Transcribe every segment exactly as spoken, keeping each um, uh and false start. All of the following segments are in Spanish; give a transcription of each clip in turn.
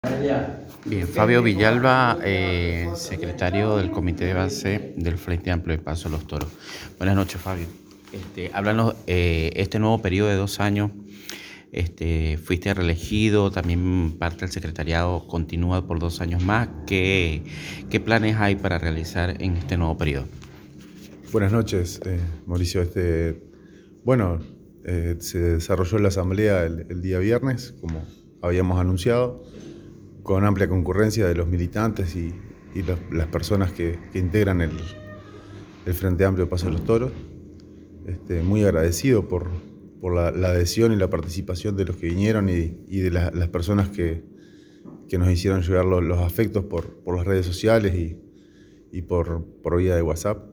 Bien, Fabio Villalba, eh, secretario del Comité de Base del Frente Amplio de Paso de los Toros. Buenas noches, Fabio. Este, háblanos, eh, este nuevo periodo de dos años, este, fuiste reelegido, también parte del secretariado continúa por dos años más. ¿Qué, qué planes hay para realizar en este nuevo periodo? Buenas noches, eh, Mauricio. Este, bueno, eh, se desarrolló la asamblea el, el día viernes, como habíamos anunciado, con amplia concurrencia de los militantes y, y los, las personas que, que integran el, el Frente Amplio Paso de los Toros. Este, muy agradecido por, por la, la adhesión y la participación de los que vinieron y, y de la, las personas que, que nos hicieron llegar los, los afectos por, por las redes sociales y, y por, por vía de WhatsApp.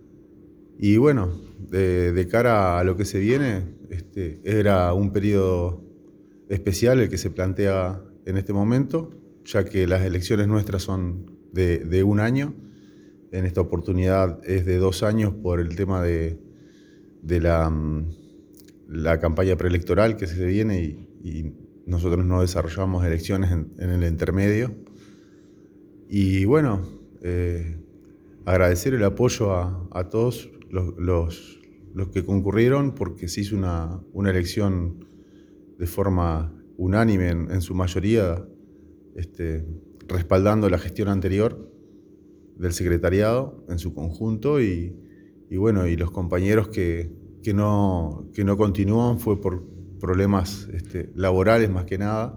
Y bueno, de, de cara a lo que se viene, este, era un periodo especial el que se plantea en este momento, ya que las elecciones nuestras son de, de un año. En esta oportunidad es de dos años por el tema de, de la, la campaña preelectoral que se viene y, y nosotros no desarrollamos elecciones en, en el intermedio. Y bueno, eh, agradecer el apoyo a, a todos los, los, los que concurrieron, porque se hizo una, una elección de forma unánime en, en su mayoría, este, respaldando la gestión anterior del secretariado en su conjunto y, y bueno, y los compañeros que, que, no, que no continúan fue por problemas este, laborales más que nada.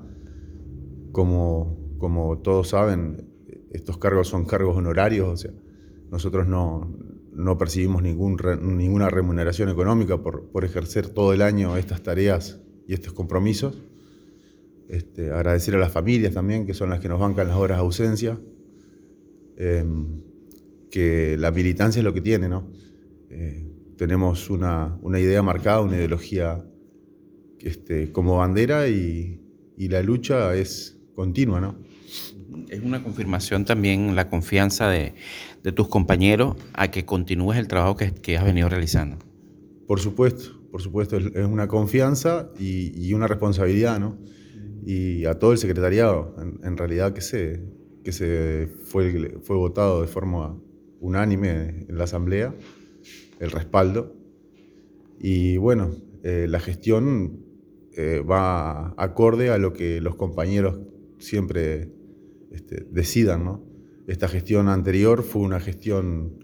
Como, como todos saben, estos cargos son cargos honorarios, o sea, nosotros no, no percibimos ningún, ninguna remuneración económica por, por ejercer todo el año estas tareas y estos compromisos. Este, agradecer a las familias también, que son las que nos bancan las horas de ausencia, eh, que la militancia es lo que tiene, ¿no? Eh, tenemos una, una idea marcada, una ideología este, como bandera y, y la lucha es continua, ¿no? Es una confirmación también la confianza de, de tus compañeros a que continúes el trabajo que, que has venido realizando. Por supuesto, por supuesto, es una confianza y, y una responsabilidad, ¿no? Y a todo el secretariado, en, en realidad que se, que se fue, fue votado de forma unánime en la asamblea, el respaldo. Y bueno, eh, la gestión eh, va acorde a lo que los compañeros siempre este, decidan, ¿no? Esta gestión anterior fue una gestión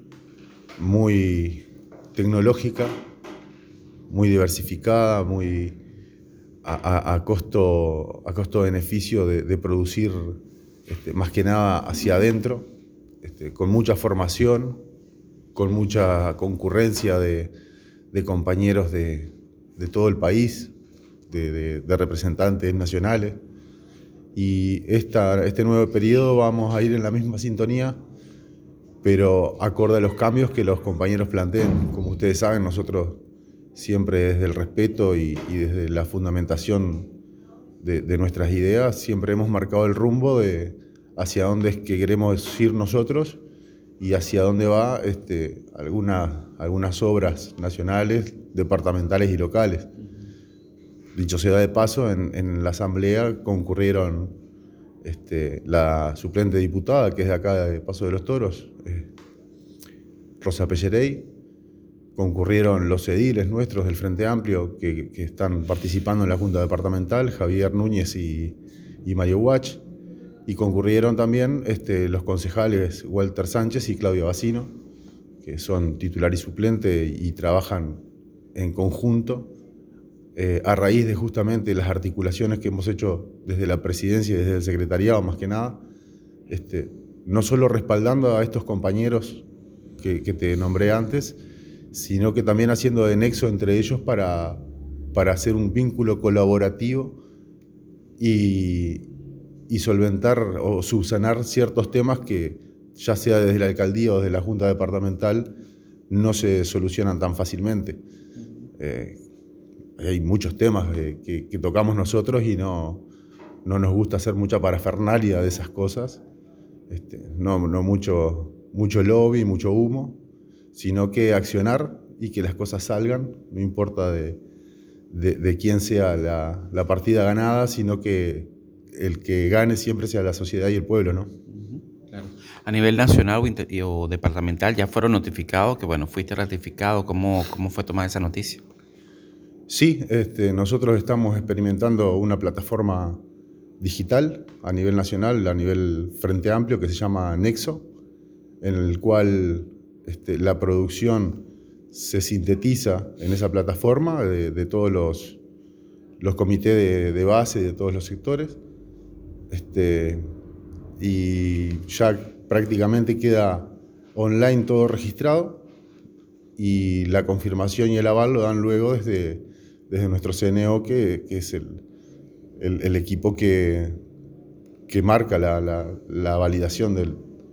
muy tecnológica, muy diversificada, muy a, a, a costo a costo-beneficio de, de producir este, más que nada hacia adentro, este, con mucha formación, con mucha concurrencia de, de compañeros de, de todo el país, de, de, de representantes nacionales. Y esta, este nuevo periodo vamos a ir en la misma sintonía, pero acorde a los cambios que los compañeros planteen. Como ustedes saben, nosotros siempre desde el respeto y, y desde la fundamentación de, de nuestras ideas, siempre hemos marcado el rumbo de hacia dónde es que queremos ir nosotros y hacia dónde va este, alguna, algunas obras nacionales, departamentales y locales. Dicho sea de paso, en, en la asamblea concurrieron este, la suplente diputada, que es de acá de Paso de los Toros, eh, Rosa Pellerey. Concurrieron los ediles nuestros del Frente Amplio que, que están participando en la Junta Departamental, Javier Núñez y, y Mario Wach. Y concurrieron también este, los concejales Walter Sánchez y Claudio Bacino, que son titular y suplente y trabajan en conjunto eh, a raíz de justamente las articulaciones que hemos hecho desde la presidencia y desde el secretariado más que nada, este, no solo respaldando a estos compañeros que, que te nombré antes, sino que también haciendo de nexo entre ellos para, para hacer un vínculo colaborativo y, y solventar o subsanar ciertos temas que, ya sea desde la alcaldía o desde la Junta Departamental, no se solucionan tan fácilmente. Eh, hay muchos temas eh, que, que tocamos nosotros y no, no nos gusta hacer mucha parafernalia de esas cosas, este, no, no mucho, mucho lobby, mucho humo, sino que accionar y que las cosas salgan, no importa de, de, de quién sea la, la partida ganada, sino que el que gane siempre sea la sociedad y el pueblo, ¿no? Claro. A nivel nacional o, inter- o departamental, ¿ya fueron notificados que, bueno, fuiste ratificado? ¿Cómo, cómo fue tomada esa noticia? Sí, este, nosotros estamos experimentando una plataforma digital a nivel nacional, a nivel Frente Amplio, que se llama Nexo, en el cual este, la producción se sintetiza en esa plataforma de, de todos los, los comités de, de base de todos los sectores. Este, y ya prácticamente queda online todo registrado y la confirmación y el aval lo dan luego desde, desde nuestro C N O, que, que es el, el, el equipo que, que marca la, la, la validación del,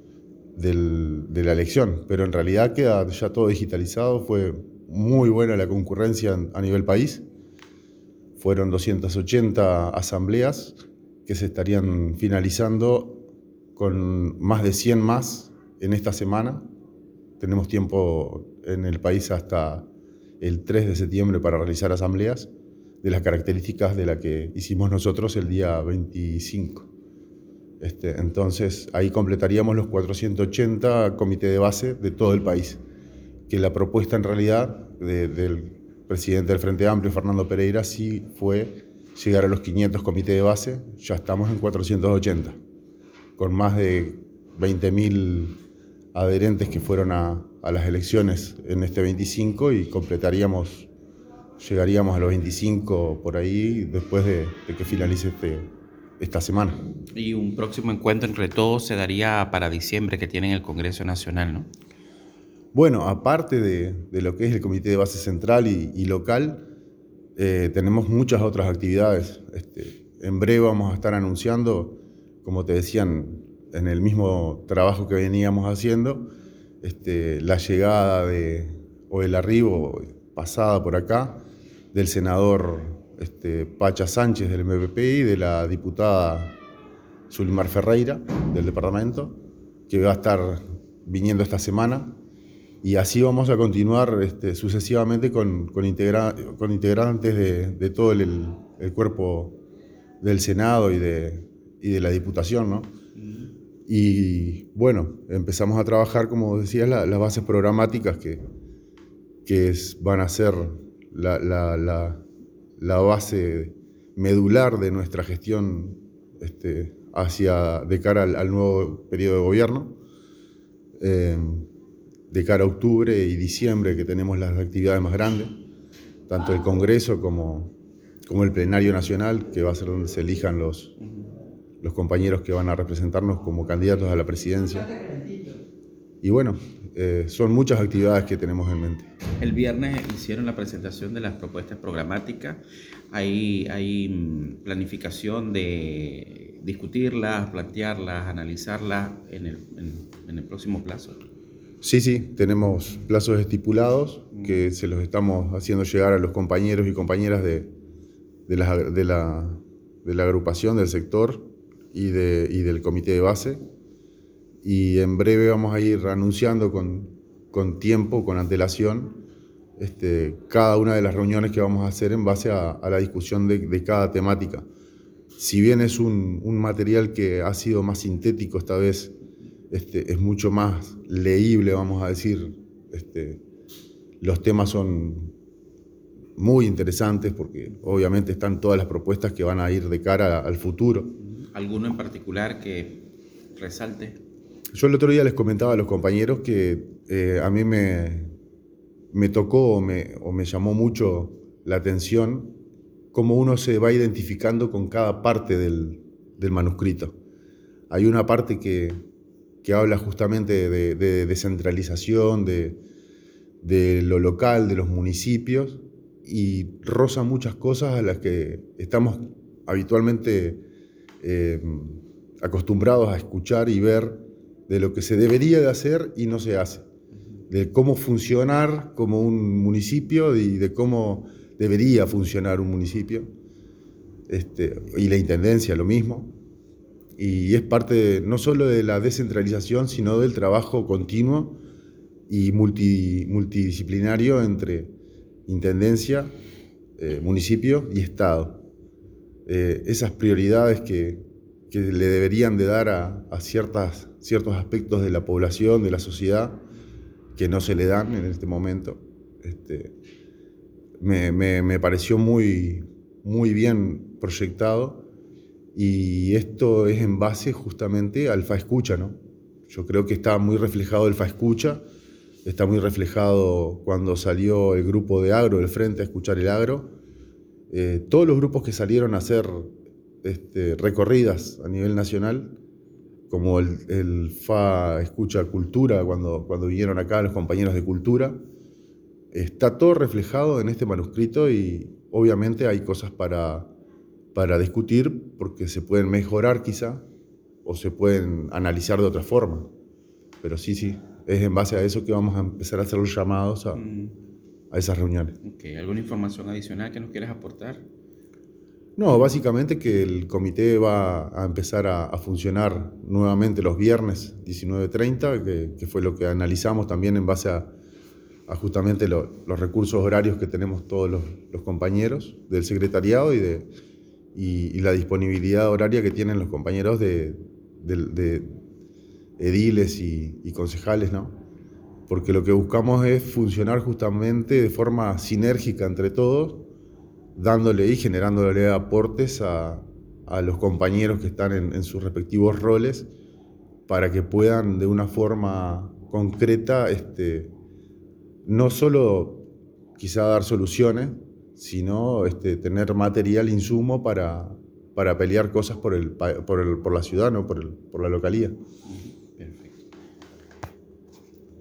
del, de la elección. Pero en realidad queda ya todo digitalizado. Fue muy buena la concurrencia a nivel país. Fueron doscientas ochenta asambleas que se estarían finalizando con más de cien más en esta semana. Tenemos tiempo en el país hasta el tres de septiembre para realizar asambleas de las características de la que hicimos nosotros el día veinticinco. Este, entonces ahí completaríamos los cuatrocientos ochenta comités de base de todo el país, que la propuesta en realidad de, del presidente del Frente Amplio, Fernando Pereira, sí fue llegar a los quinientos comités de base. Ya estamos en cuatrocientos ochenta, con más de veinte mil adherentes que fueron a, a las elecciones en este veinticinco, y completaríamos, llegaríamos a los veinticinco por ahí después de, de que finalice este, esta semana. Y un próximo encuentro entre todos se daría para diciembre, que tienen el Congreso Nacional, ¿no? Bueno, aparte de, de lo que es el Comité de Base Central y, y local, eh, tenemos muchas otras actividades. Este, en breve vamos a estar anunciando, como te decían, en el mismo trabajo que veníamos haciendo, este, la llegada de, o el arribo, pasada por acá, del senador este, Pacha Sánchez del M P P y de la diputada Zulimar Ferreira del departamento, que va a estar viniendo esta semana. Y así vamos a continuar este, sucesivamente con, con, integra con integrantes de, de todo el, el cuerpo del Senado y de, y de la Diputación, ¿no? Y bueno, empezamos a trabajar, como decías, la, las bases programáticas que, que es, van a ser la, la, la, la base medular de nuestra gestión este, hacia, de cara al, al nuevo periodo de gobierno. Eh, de cara a octubre y diciembre, que tenemos las actividades más grandes, tanto el Congreso como, como el Plenario Nacional, que va a ser donde se elijan los, los compañeros que van a representarnos como candidatos a la presidencia. Y bueno, eh, son muchas actividades que tenemos en mente. El viernes hicieron la presentación de las propuestas programáticas. Hay, hay planificación de discutirlas, plantearlas, analizarlas en el, en, en el próximo plazo. Sí, sí, tenemos plazos estipulados que se los estamos haciendo llegar a los compañeros y compañeras de, de, la, de, la, de la agrupación, del sector y, de, y del comité de base. Y en breve vamos a ir anunciando con, con tiempo, con antelación, este, cada una de las reuniones que vamos a hacer en base a, a la discusión de, de cada temática. Si bien es un, un material que ha sido más sintético esta vez, Este, es mucho más leíble, vamos a decir. Este, los temas son muy interesantes porque obviamente están todas las propuestas que van a ir de cara al futuro. ¿Alguno en particular que resalte? Yo el otro día les comentaba a los compañeros que eh, a mí me, me tocó o me, o me llamó mucho la atención cómo uno se va identificando con cada parte del, del manuscrito. Hay una parte que que habla justamente de, de descentralización, de, de lo local, de los municipios, y roza muchas cosas a las que estamos habitualmente eh, acostumbrados a escuchar y ver, de lo que se debería de hacer y no se hace, de cómo funcionar como un municipio y de cómo debería funcionar un municipio, este, y la intendencia lo mismo. Y es parte de, no solo de la descentralización, sino del trabajo continuo y multi, multidisciplinario entre intendencia, eh, municipio y Estado. Eh, esas prioridades que, que le deberían de dar a, a ciertas, ciertos aspectos de la población, de la sociedad, que no se le dan en este momento. Este, me, me, me pareció muy, muy bien proyectado, y esto es en base justamente al FA-Escucha, ¿no? Yo creo que está muy reflejado el FA-Escucha, está muy reflejado cuando salió el grupo de agro, del Frente a Escuchar el Agro. Eh, todos los grupos que salieron a hacer este, recorridas a nivel nacional, como el, el FA-Escucha Cultura, cuando, cuando vinieron acá los compañeros de Cultura, está todo reflejado en este manuscrito, y obviamente hay cosas para, para discutir, porque se pueden mejorar quizá, o se pueden analizar de otra forma. Pero sí, sí, es en base a eso que vamos a empezar a hacer los llamados a, Mm, a esas reuniones. ok, ¿alguna información adicional que nos quieras aportar? No, básicamente que el comité va a empezar a, a funcionar nuevamente los viernes diecinueve treinta, que, que fue lo que analizamos también en base a, a justamente lo, los recursos horarios que tenemos todos los, los compañeros del secretariado, y, de, y, y la disponibilidad horaria que tienen los compañeros de, de, de ediles y, y concejales, ¿no? Porque lo que buscamos es funcionar justamente de forma sinérgica entre todos, dándole y generándole aportes a, a los compañeros que están en, en sus respectivos roles, para que puedan de una forma concreta este, no solo quizá dar soluciones, sino este, tener material, insumo para, para pelear cosas por, el, por, el, por la ciudad, ¿no? por, el, por la localía.